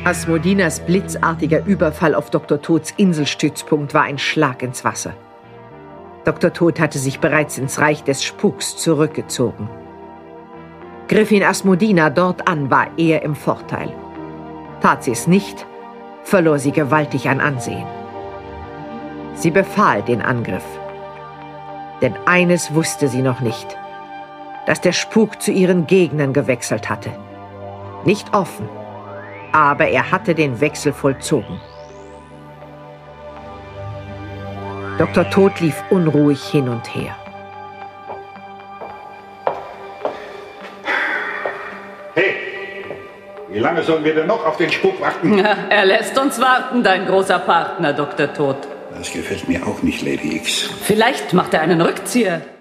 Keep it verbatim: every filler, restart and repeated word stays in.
Asmodinas blitzartiger Überfall auf Doktor Tods Inselstützpunkt war ein Schlag ins Wasser. Doktor Tod hatte sich bereits ins Reich des Spuks zurückgezogen. Griff ihn Asmodina dort an, war er im Vorteil. Tat sie es nicht, verlor sie gewaltig an Ansehen. Sie befahl den Angriff. Denn eines wusste sie noch nicht, dass der Spuk zu ihren Gegnern gewechselt hatte. Nicht offen, aber er hatte den Wechsel vollzogen. Doktor Tod lief unruhig hin und her. Hey, wie lange sollen wir denn noch auf den Spuk warten? Ja, er lässt uns warten, dein großer Partner, Doktor Tod. Das gefällt mir auch nicht, Lady X. Vielleicht macht er einen Rückzieher.